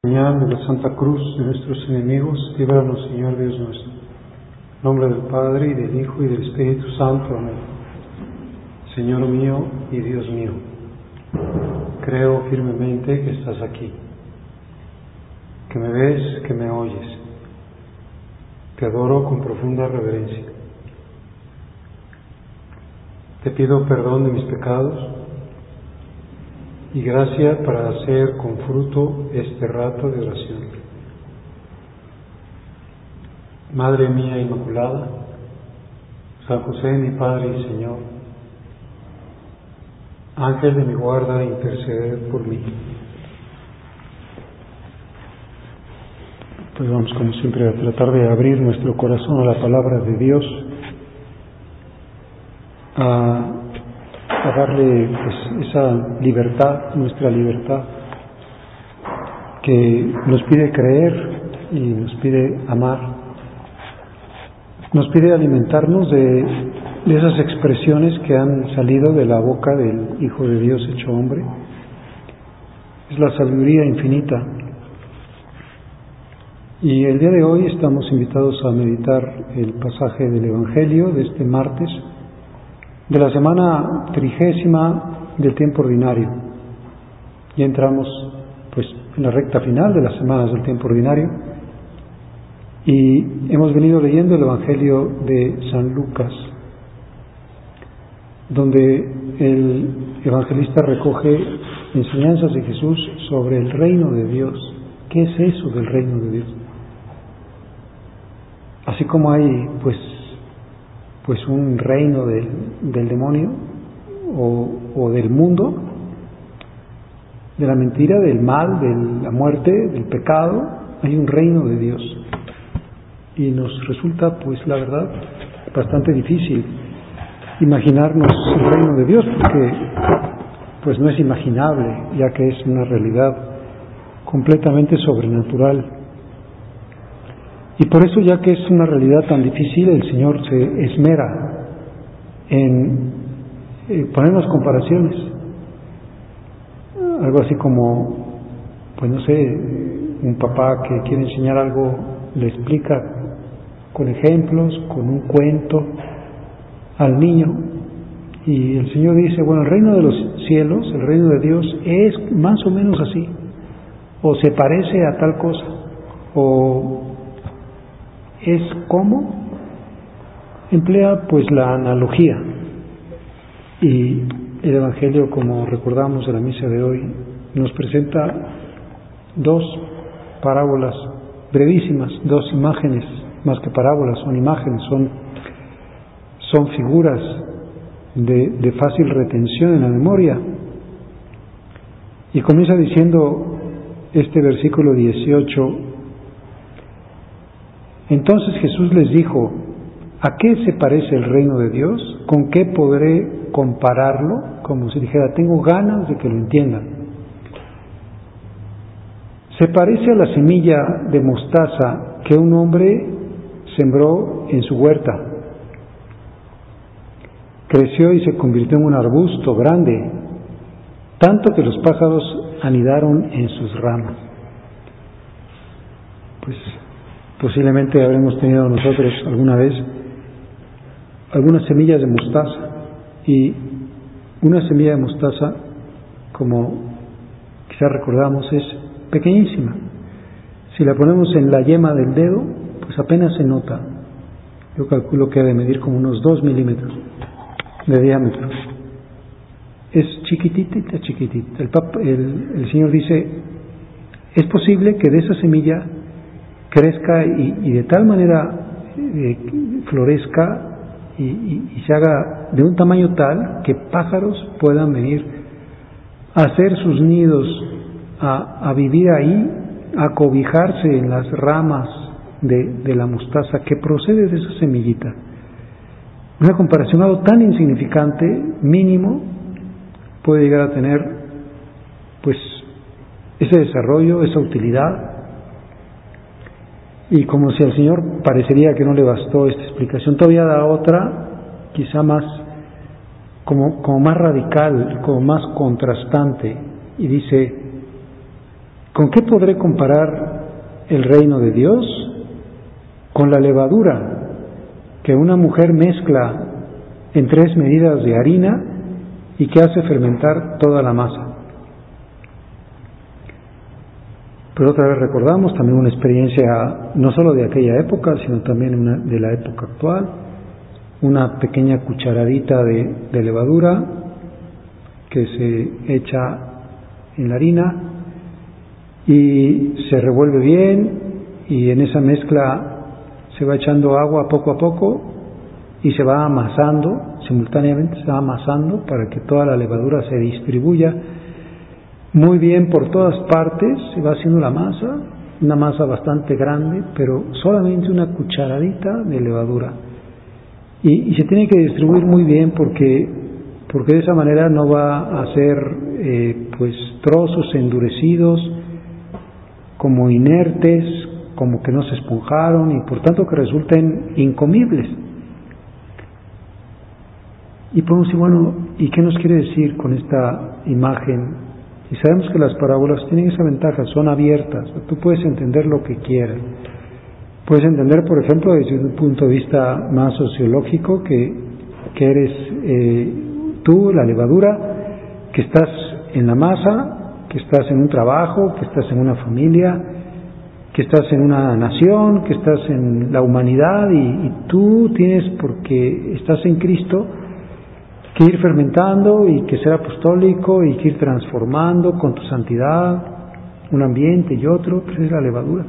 Señal de la Santa Cruz de nuestros enemigos, líbranos, Señor Dios nuestro. En nombre del Padre, y del Hijo, y del Espíritu Santo. Amén. Señor mío y Dios mío, creo firmemente que estás aquí, que me ves, que me oyes. Te adoro con profunda reverencia. Te pido perdón de mis pecados y gracia para hacer con fruto este rato de oración. Madre mía Inmaculada, San José, mi Padre y Señor, Ángel de mi guarda, interceded por mí. Pues vamos, como siempre, a tratar de abrir nuestro corazón a la palabra de Dios, a darle pues esa libertad, nuestra libertad, que nos pide creer y nos pide amar, nos pide alimentarnos de esas expresiones que han salido de la boca del Hijo de Dios hecho hombre. Es la sabiduría infinita. Y el día de hoy estamos invitados a meditar el pasaje del Evangelio de este martes, de la semana 30 del tiempo ordinario. Ya entramos pues en la recta final de las semanas del tiempo ordinario y hemos venido leyendo el Evangelio de San Lucas, donde el evangelista recoge enseñanzas de Jesús sobre el reino de Dios. ¿Qué es eso del reino de Dios? Así como hay pues un reino del demonio o del mundo, de la mentira, del mal, de la muerte, del pecado, hay un reino de Dios. Y nos resulta, pues la verdad, bastante difícil imaginarnos el reino de Dios, porque pues no es imaginable, ya que es una realidad completamente sobrenatural. Y por eso, ya que es una realidad tan difícil, el Señor se esmera en ponernos comparaciones. Algo así como, pues no sé, un papá que quiere enseñar algo, le explica con ejemplos, con un cuento al niño. Y el Señor dice, bueno, el reino de los cielos, el reino de Dios, es más o menos así, o se parece a tal cosa, o es como, emplea pues la analogía. Y el Evangelio, como recordamos de la misa de hoy, nos presenta dos parábolas brevísimas, dos imágenes, más que parábolas, son imágenes, son figuras de fácil retención en la memoria. Y comienza diciendo este versículo 18: entonces Jesús les dijo, ¿a qué se parece el reino de Dios? ¿Con qué podré compararlo? Como si dijera, tengo ganas de que lo entiendan. Se parece a la semilla de mostaza que un hombre sembró en su huerta. Creció y se convirtió en un arbusto grande, tanto que los pájaros anidaron en sus ramas. Pues posiblemente habremos tenido nosotros alguna vez algunas semillas de mostaza, y una semilla de mostaza, como quizás recordamos, es pequeñísima. Si la ponemos en la yema del dedo, pues apenas se nota. Yo calculo que ha de medir como unos 2 milímetros de diámetro. Es chiquitita, chiquitita. El Señor dice, es posible que de esa semilla crezca y de tal manera florezca y se haga de un tamaño tal que pájaros puedan venir a hacer sus nidos, a vivir ahí, a cobijarse en las ramas de la mostaza que procede de esa semillita. Una comparación, algo tan insignificante, mínimo, puede llegar a tener pues ese desarrollo, esa utilidad. Y como si al Señor parecería que no le bastó esta explicación, todavía da otra, quizá más, como más radical, como más contrastante, y dice, ¿Con qué podré comparar el reino de Dios? Con la levadura que una mujer mezcla en 3 medidas de harina y que hace fermentar toda la masa. Pero otra vez recordamos también una experiencia no solo de aquella época, sino también de la época actual. Una pequeña cucharadita de levadura que se echa en la harina y se revuelve bien, y en esa mezcla se va echando agua poco a poco y se va amasando, simultáneamente se va amasando para que toda la levadura se distribuya muy bien por todas partes. Se va haciendo la masa, una masa bastante grande, pero solamente una cucharadita de levadura. Y se tiene que distribuir muy bien porque de esa manera no va a hacer pues trozos endurecidos, como inertes, como que no se esponjaron y por tanto que resulten incomibles. Y podemos decir, bueno, ¿y qué nos quiere decir con esta imagen? Y sabemos que las parábolas tienen esa ventaja, son abiertas, tú puedes entender lo que quieras. Puedes entender, por ejemplo, desde un punto de vista más sociológico, que eres tú, la levadura, que estás en la masa, que estás en un trabajo, que estás en una familia, que estás en una nación, que estás en la humanidad, y tú tienes, porque estás en Cristo, que ir fermentando y que ser apostólico y que ir transformando con tu santidad un ambiente y otro, pues es la levadura.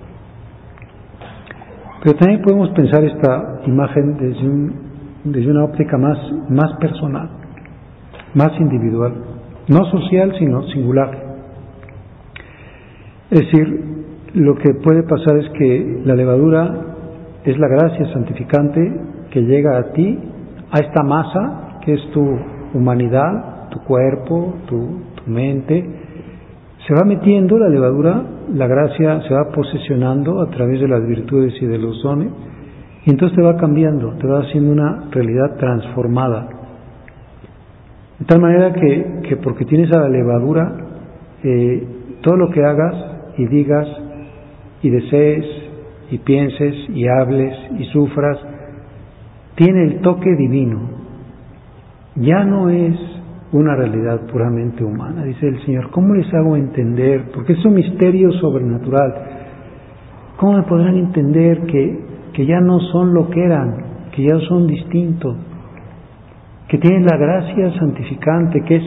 Pero también podemos pensar esta imagen desde una óptica más personal, más individual, no social sino singular. Es decir, lo que puede pasar es que la levadura es la gracia santificante que llega a ti, a esta masa que es tu humanidad, tu cuerpo, tu mente. Se va metiendo la levadura, la gracia se va posesionando a través de las virtudes y de los dones, y entonces te va cambiando, te va haciendo una realidad transformada. De tal manera que porque tienes a la levadura, todo lo que hagas y digas y desees y pienses y hables y sufras, tiene el toque divino. Ya no es una realidad puramente humana. Dice el Señor, ¿cómo les hago entender? Porque es un misterio sobrenatural. ¿Cómo me podrán entender que ya no son lo que eran, que ya son distintos, que tienen la gracia santificante, que es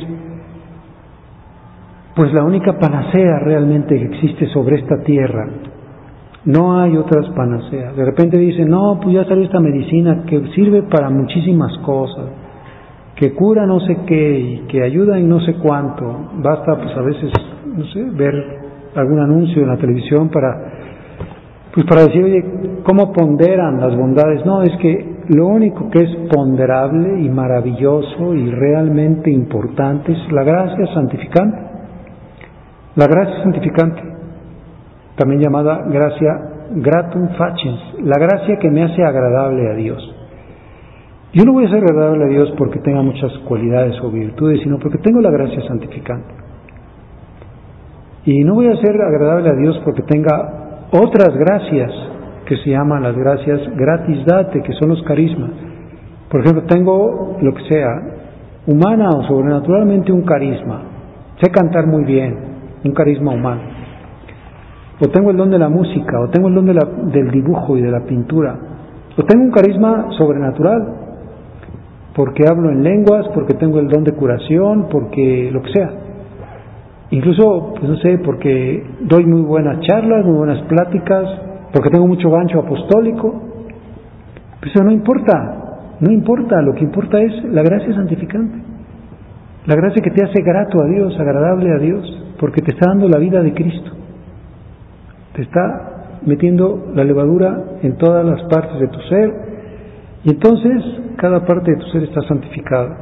pues la única panacea realmente que existe sobre esta tierra? No hay otras panaceas. De repente dicen, no, pues ya salió esta medicina que sirve para muchísimas cosas, que cura no sé qué y que ayuda en no sé cuánto. Basta pues a veces, no sé, ver algún anuncio en la televisión para decir, oye, ¿cómo ponderan las bondades? No, es que lo único que es ponderable y maravilloso y realmente importante es la gracia santificante. La gracia santificante, también llamada gracia gratum faciens, la gracia que me hace agradable a Dios. Yo no voy a ser agradable a Dios porque tenga muchas cualidades o virtudes, sino porque tengo la gracia santificante. Y no voy a ser agradable a Dios porque tenga otras gracias que se llaman las gracias gratis date, que son los carismas. Por ejemplo, tengo lo que sea, humana o sobrenaturalmente un carisma. Sé cantar muy bien, un carisma humano. O tengo el don de la música, o tengo el don del dibujo y de la pintura. O tengo un carisma sobrenatural, porque hablo en lenguas, porque tengo el don de curación, porque lo que sea. Incluso, pues no sé, porque doy muy buenas charlas, muy buenas pláticas, porque tengo mucho gancho apostólico. Pues eso no importa, lo que importa es la gracia santificante. La gracia que te hace grato a Dios, agradable a Dios, porque te está dando la vida de Cristo. Te está metiendo la levadura en todas las partes de tu ser, y entonces cada parte de tu ser está santificada.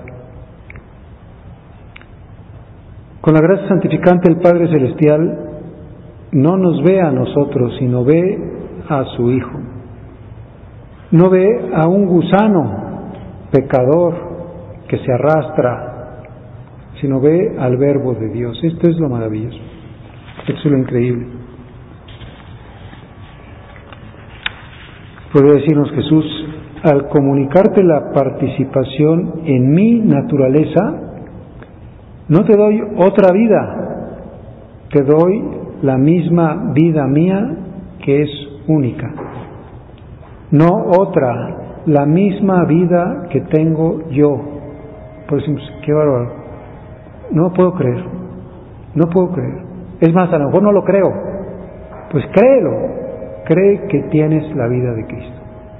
Con la gracia santificante el Padre Celestial no nos ve a nosotros, sino ve a su Hijo. No ve a un gusano pecador que se arrastra, sino ve al Verbo de Dios. Esto es lo maravilloso. Eso es lo increíble. Podría decirnos Jesús, al comunicarte la participación en mi naturaleza, no te doy otra vida, te doy la misma vida mía que es única. No otra, la misma vida que tengo yo. Por eso, qué bárbaro. No puedo creer, no puedo creer. Es más, a lo mejor no lo creo. Pues créelo, cree que tienes la vida de Cristo.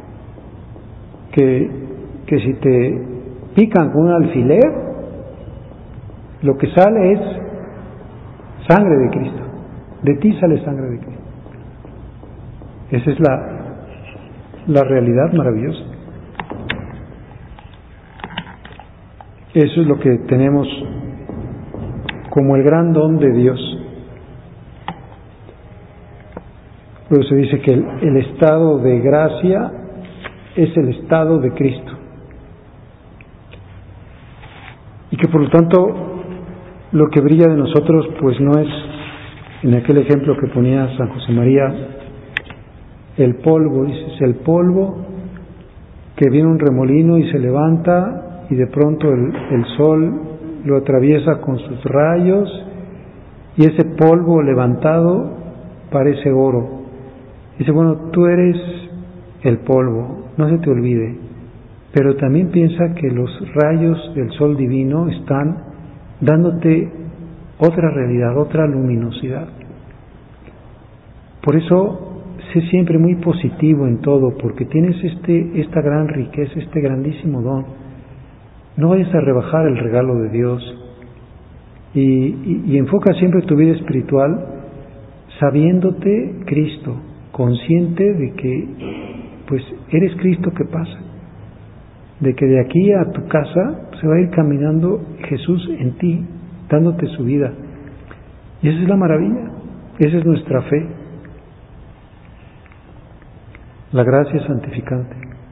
Que si te pican con un alfiler, lo que sale es sangre de Cristo. De ti sale sangre de Cristo. Esa es la realidad maravillosa. Eso es lo que tenemos como el gran don de Dios. Luego se dice que el estado de gracia es el estado de Cristo. Y que por lo tanto lo que brilla de nosotros pues no es, en aquel ejemplo que ponía San José María, el polvo, dice, es el polvo que viene un remolino y se levanta y de pronto el sol lo atraviesa con sus rayos y ese polvo levantado parece oro. Dice, bueno, tú eres el polvo, no se te olvide, pero también piensa que los rayos del sol divino están dándote otra realidad, otra luminosidad. Por eso, sé siempre muy positivo en todo, porque tienes esta gran riqueza, este grandísimo don. No vayas a rebajar el regalo de Dios y enfoca siempre tu vida espiritual sabiéndote Cristo, consciente de que pues eres Cristo que pasa, de que de aquí a tu casa se va a ir caminando Jesús en ti, dándote su vida. Y esa es la maravilla, esa es nuestra fe, la gracia santificante.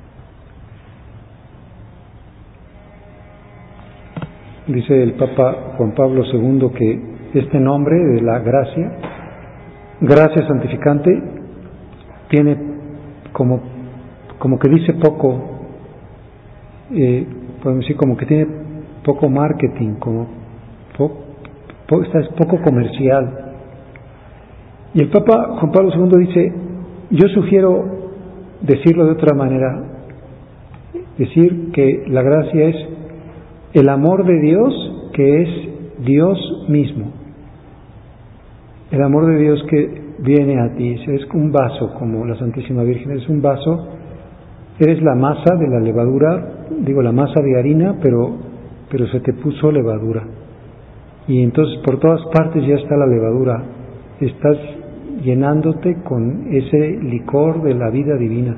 Dice el Papa Juan Pablo II que este nombre de la gracia santificante, tiene como que dice poco, podemos decir como que tiene poco marketing, es poco comercial. Y el Papa Juan Pablo II dice, yo sugiero decirlo de otra manera, decir que la gracia es el amor de Dios que es Dios mismo. El amor de Dios que viene a ti, es un vaso, como la Santísima Virgen, es un vaso, eres la masa de la levadura, digo la masa de harina, pero se te puso levadura. Y entonces por todas partes ya está la levadura, estás llenándote con ese licor de la vida divina.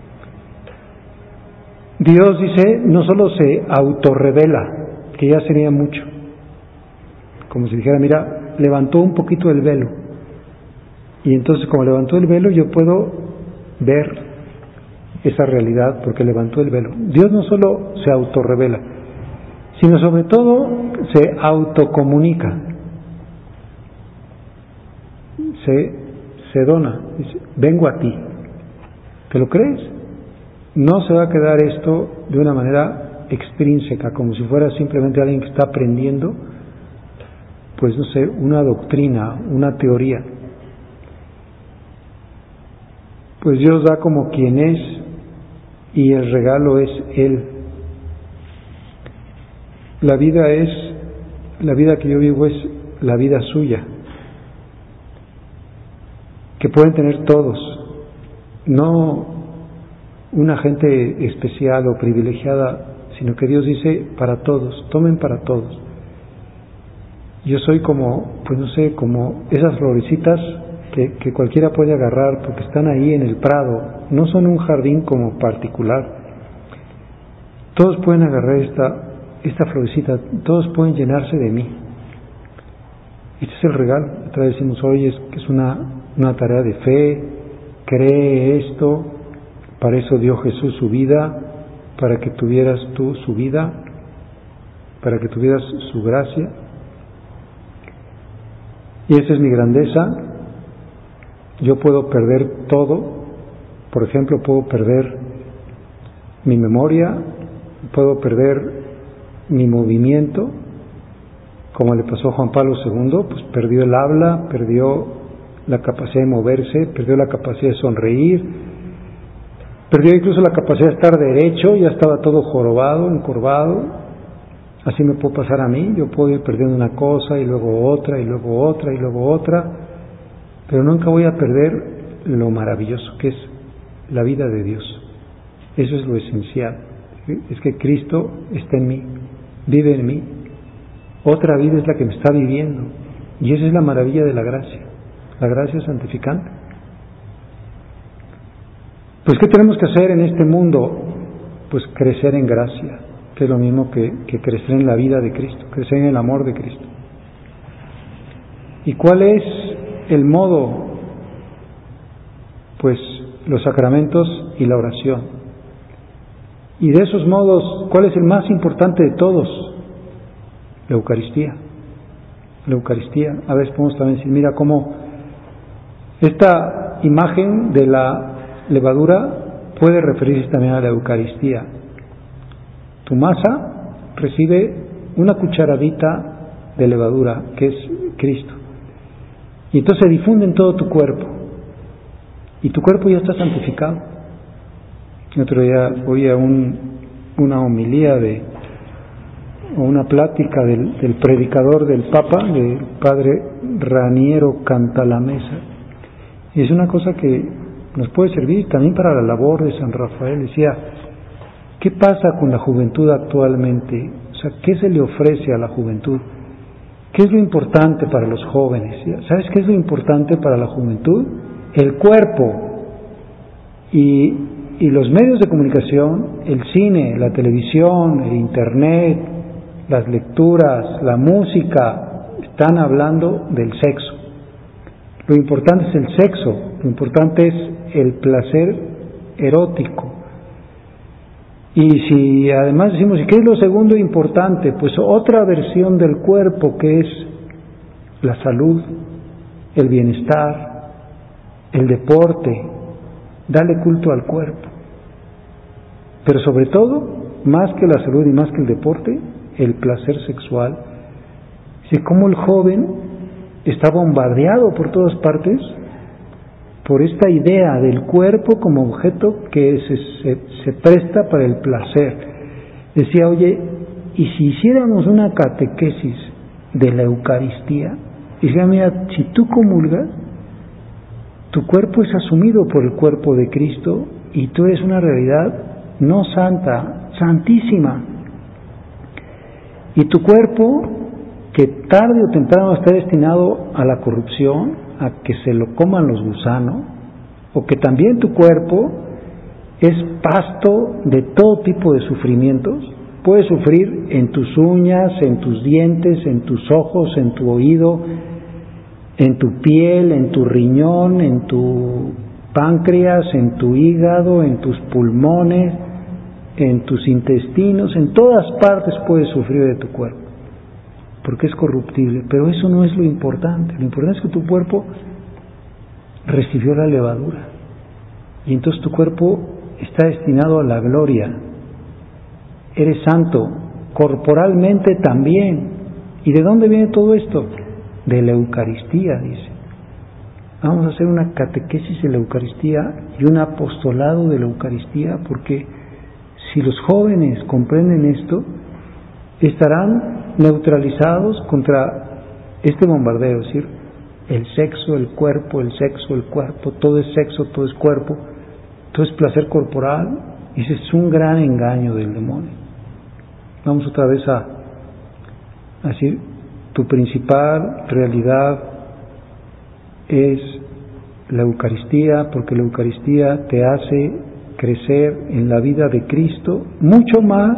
Dios, dice, no solo se autorrevela, que ya sería mucho, como si dijera, mira, levantó un poquito el velo, y entonces como levantó el velo yo puedo ver esa realidad porque levantó el velo. Dios no solo se autorrevela, sino sobre todo se autocomunica, se dona, dice, vengo a ti. ¿Te lo crees? No se va a quedar esto de una manera extrínseca, como si fuera simplemente alguien que está aprendiendo, pues no sé, una doctrina, una teoría. Pues Dios da como quien es y el regalo es Él. La vida que yo vivo es la vida suya, que pueden tener todos, no una gente especial o privilegiada, sino que Dios dice para todos, tomen para todos. Yo soy como, pues no sé, como esas florecitas que cualquiera puede agarrar porque están ahí en el prado, no son un jardín como particular. Todos pueden agarrar esta florecita, todos pueden llenarse de mí. Este es el regalo. Otra vez decimos, oye, es una tarea de fe, cree esto, para eso dio Jesús su vida, para que tuvieras tú su vida, para que tuvieras su gracia. Y esa es mi grandeza. Yo puedo perder todo. Por ejemplo, puedo perder mi memoria, puedo perder mi movimiento, como le pasó a Juan Pablo II, pues perdió el habla, perdió la capacidad de moverse, perdió la capacidad de sonreír, perdió incluso la capacidad de estar derecho, ya estaba todo jorobado, encorvado. Así me puede pasar a mí, yo puedo ir perdiendo una cosa y luego otra y luego otra y luego otra, pero nunca voy a perder lo maravilloso que es la vida de Dios. Eso es lo esencial, es que Cristo está en mí, vive en mí, otra vida es la que me está viviendo, y esa es la maravilla de la gracia santificante. Pues ¿qué tenemos que hacer en este mundo? Pues crecer en gracia, que es lo mismo que crecer en la vida de Cristo, crecer en el amor de Cristo. ¿Y cuál es el modo? Pues los sacramentos y la oración. Y de esos modos, ¿cuál es el más importante de todos? La Eucaristía. La Eucaristía. A veces podemos también decir, mira cómo esta imagen de la levadura puede referirse también a la Eucaristía. Tu masa recibe una cucharadita de levadura, que es Cristo. Y entonces se difunde en todo tu cuerpo. Y tu cuerpo ya está santificado. El otro día oía una homilía o una plática del predicador del Papa, del padre Raniero Cantalamessa. Y es una cosa que nos puede servir también para la labor de San Rafael. Decía, ¿qué pasa con la juventud actualmente? O sea, ¿qué se le ofrece a la juventud? ¿Qué es lo importante para los jóvenes? ¿Sabes qué es lo importante para la juventud? El cuerpo. Y los medios de comunicación, el cine, la televisión, el internet, las lecturas, la música, están hablando del sexo. Lo importante es el sexo, lo importante es el placer erótico. Y si además decimos, ¿y qué es lo segundo importante? Pues otra versión del cuerpo, que es la salud, el bienestar, el deporte. Dale culto al cuerpo. Pero sobre todo, más que la salud y más que el deporte, el placer sexual. Si como el joven está bombardeado por todas partes por esta idea del cuerpo como objeto que se presta para el placer. Decía, oye, ¿y si hiciéramos una catequesis de la Eucaristía? Decía, mira, si tú comulgas, tu cuerpo es asumido por el cuerpo de Cristo y tú eres una realidad no santa, santísima. Y tu cuerpo, que tarde o temprano está destinado a la corrupción, a que se lo coman los gusanos, o que también tu cuerpo es pasto de todo tipo de sufrimientos. Puedes sufrir en tus uñas, en tus dientes, en tus ojos, en tu oído, en tu piel, en tu riñón, en tu páncreas, en tu hígado, en tus pulmones, en tus intestinos, en todas partes puedes sufrir de tu cuerpo, porque es corruptible. Pero eso no es lo importante. Lo importante es que tu cuerpo recibió la levadura y entonces tu cuerpo está destinado a la gloria. Eres santo corporalmente también. ¿Y de dónde viene todo esto? De la Eucaristía, dice. Vamos a hacer una catequesis de la Eucaristía y un apostolado de la Eucaristía, porque si los jóvenes comprenden esto, estarán neutralizados contra este bombardeo, es decir, el sexo, el cuerpo, todo es sexo, todo es cuerpo, todo es placer corporal. Y ese es un gran engaño del demonio. Vamos otra vez a decir, tu principal realidad es la Eucaristía, porque la Eucaristía te hace crecer en la vida de Cristo mucho más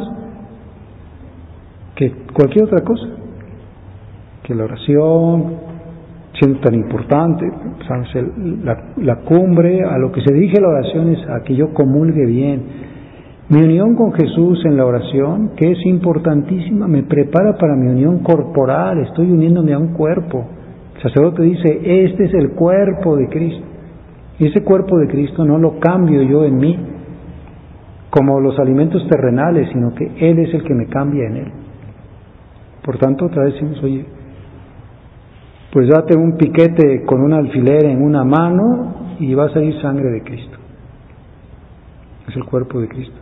que cualquier otra cosa, que la oración, siendo tan importante, ¿sabes? La cumbre, a lo que se dirige la oración es a que yo comulgue bien. Mi unión con Jesús en la oración, que es importantísima, me prepara para mi unión corporal, estoy uniéndome a un cuerpo. sacerdote dice, este es el cuerpo de Cristo. Y ese cuerpo de Cristo no lo cambio yo en mí, como los alimentos terrenales, sino que Él es el que me cambia en Él. Por tanto, otra vez decimos, oye, pues date un piquete con un alfiler en una mano y va a salir sangre de Cristo. Es el cuerpo de Cristo.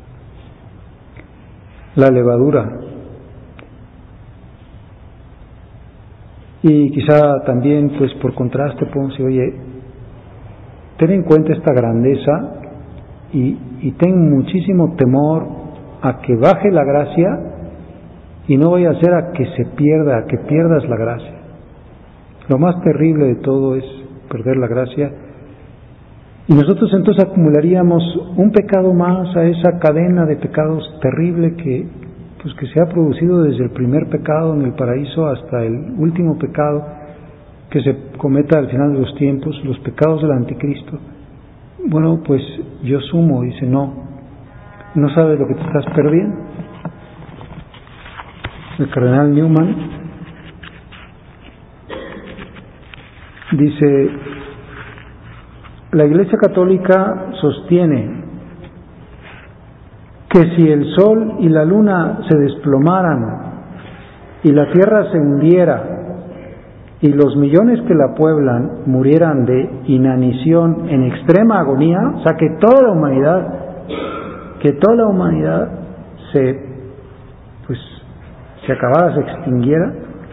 La levadura. Y quizá también, pues por contraste, podemos decir, oye, ten en cuenta esta grandeza y ten muchísimo temor a que baje la gracia y no vaya a ser a que se pierda, a que pierdas la gracia. Lo más terrible de todo es perder la gracia, y nosotros entonces acumularíamos un pecado más a esa cadena de pecados terrible que se ha producido desde el primer pecado en el paraíso hasta el último pecado que se cometa al final de los tiempos, los pecados del anticristo. Bueno, pues yo sumo, dice, no sabes lo que te estás perdiendo. El cardenal Newman dice, la Iglesia Católica sostiene que si el sol y la luna se desplomaran y la tierra se hundiera y los millones que la pueblan murieran de inanición en extrema agonía, o sea, que toda la humanidad se acabara, se extinguiera,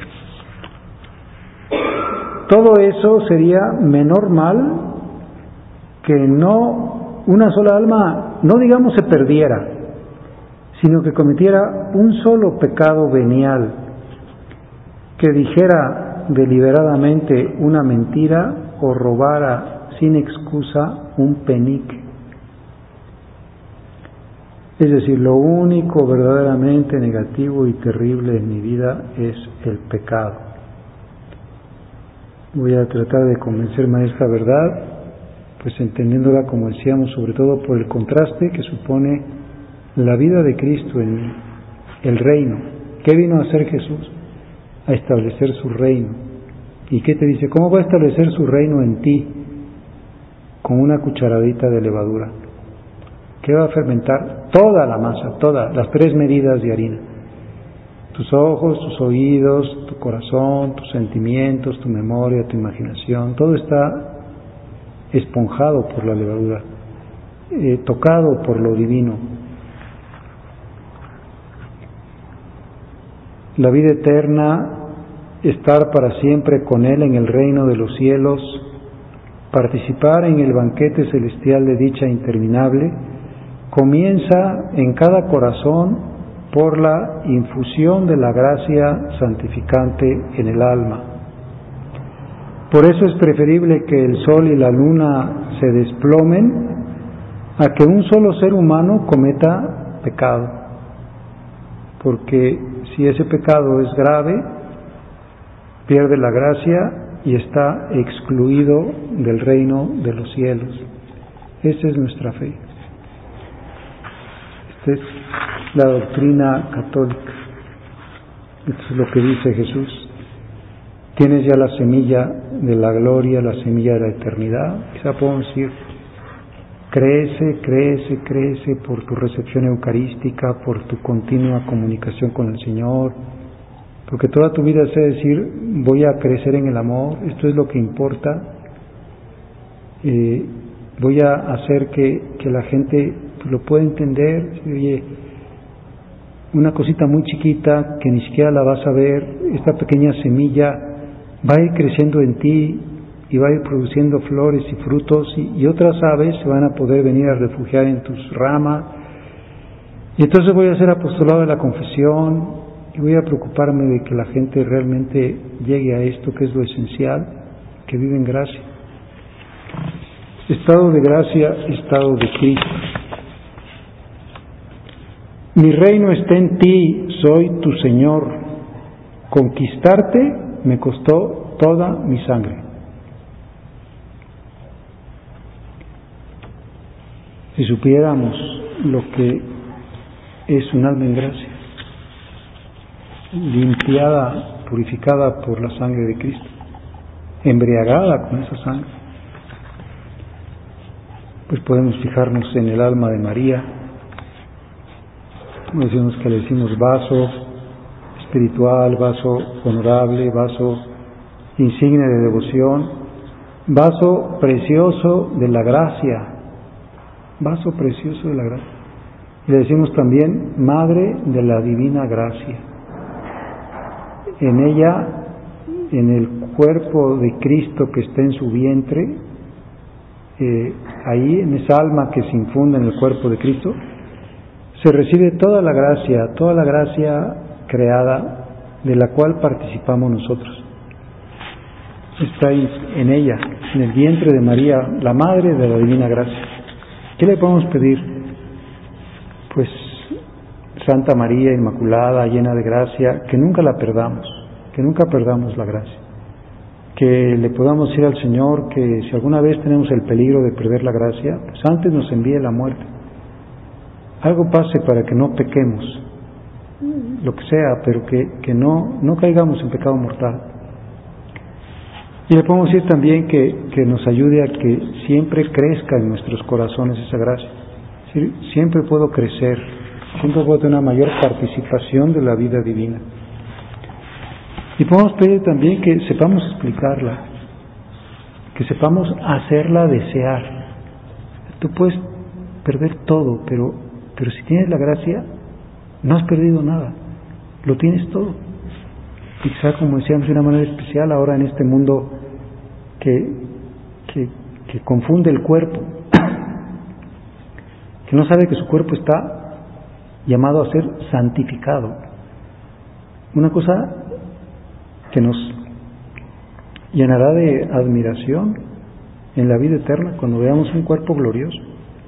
todo eso sería menor mal que no una sola alma, no digamos se perdiera, sino que cometiera un solo pecado venial, que dijera deliberadamente una mentira o robara sin excusa un penique. Es decir, lo único verdaderamente negativo y terrible en mi vida es el pecado. Voy a tratar de convencerme de esta verdad, pues entendiéndola, como decíamos, sobre todo por el contraste que supone la vida de Cristo en mí, el reino. ¿Qué vino a hacer Jesús? A establecer su reino. ¿Y qué te dice? ¿Cómo va a establecer su reino en ti? Con una cucharadita de levadura. ¿Qué va a fermentar? Toda la masa, todas las 3 medidas de harina. Tus ojos, tus oídos, tu corazón, tus sentimientos, tu memoria, tu imaginación, todo está esponjado por la levadura, tocado por lo divino. La vida eterna, estar para siempre con Él en el reino de los cielos, participar en el banquete celestial de dicha interminable, comienza en cada corazón por la infusión de la gracia santificante en el alma. Por eso es preferible que el sol y la luna se desplomen a que un solo ser humano cometa pecado, porque si ese pecado es grave, pierde la gracia y está excluido del reino de los cielos. Esa es nuestra fe. Esta es la doctrina católica. Esto es lo que dice Jesús. Tienes ya la semilla de la gloria, la semilla de la eternidad. Quizá podemos decir, crece por tu recepción eucarística, por tu continua comunicación con el Señor, porque toda tu vida es decir, voy a crecer en el amor, esto es lo que importa, voy a hacer que la gente lo pueda entender. Oye, una cosita muy chiquita que ni siquiera la vas a ver, esta pequeña semilla va a ir creciendo en ti y va a ir produciendo flores y frutos, y otras aves se van a poder venir a refugiar en tus ramas, y entonces voy a hacer apostolado de la confesión y voy a preocuparme de que la gente realmente llegue a esto que es lo esencial, que vive en gracia. Estado de gracia, estado de Cristo. Mi reino está en ti, soy tu Señor. Conquistarte me costó toda mi sangre. Si supiéramos lo que es un alma en gracia, limpiada, purificada por la sangre de Cristo. embriagada con esa sangre. Pues podemos fijarnos en el alma de María. Decimos que le decimos vaso espiritual, vaso honorable, vaso insigne de devoción, vaso precioso de la gracia, vaso precioso de la gracia. Y le decimos también Madre de la Divina Gracia. En ella, en el cuerpo de Cristo que está en su vientre, ahí en esa alma que se infunde en el cuerpo de Cristo, se recibe toda la gracia creada de la cual participamos nosotros. Está ahí en ella, en el vientre de María, la Madre de la Divina Gracia. ¿Qué le podemos pedir? Pues Santa María Inmaculada, llena de gracia, que nunca la perdamos, que nunca perdamos la gracia. Que le podamos decir al Señor que si alguna vez tenemos el peligro de perder la gracia, pues antes nos envíe la muerte. Algo pase para que no pequemos, lo que sea, pero que no caigamos en pecado mortal. Y le podemos decir también que nos ayude a que siempre crezca en nuestros corazones esa gracia. Es decir, siempre puedo crecer, siempre puedo tener una mayor participación de la vida divina. Y podemos pedir también que sepamos explicarla, que sepamos hacerla desear. Tú puedes perder todo, pero si tienes la gracia, no has perdido nada, lo tienes todo. Y quizá, como decíamos de una manera especial ahora en este mundo que confunde el cuerpo, que no sabe que su cuerpo está llamado a ser santificado. Una cosa que nos llenará de admiración en la vida eterna cuando veamos un cuerpo glorioso.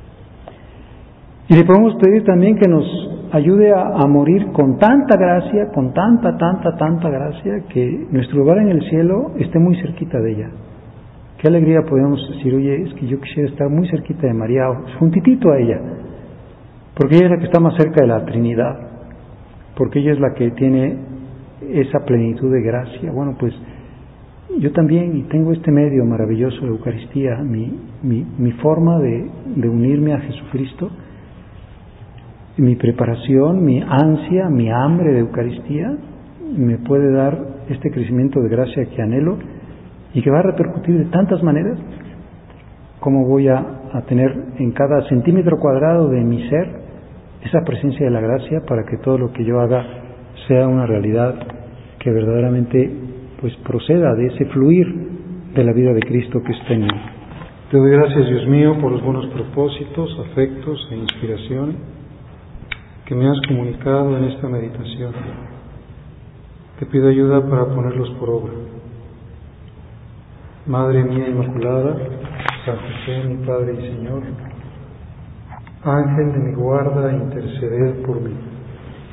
Y le podemos pedir también que nos ayude a morir con tanta gracia, con tanta gracia, que nuestro lugar en el cielo esté muy cerquita de ella. Qué alegría podemos decir, oye, es que yo quisiera estar muy cerquita de María, juntitito a ella, porque ella es la que está más cerca de la Trinidad, porque ella es la que tiene esa plenitud de gracia. Bueno, pues yo también, y tengo este medio maravilloso de Eucaristía, mi forma de unirme a Jesucristo, mi preparación, mi ansia, mi hambre de Eucaristía, me puede dar este crecimiento de gracia que anhelo y que va a repercutir de tantas maneras. Como voy a tener en cada centímetro cuadrado de mi ser esa presencia de la gracia para que todo lo que yo haga sea una realidad que verdaderamente pues proceda de ese fluir de la vida de Cristo que está en mí. Te doy gracias, Dios mío, por los buenos propósitos, afectos e inspiración que me has comunicado en esta meditación. Te pido ayuda para ponerlos por obra. Madre mía Inmaculada, San José, mi Padre y Señor, Ángel de mi guarda, interceded por mí.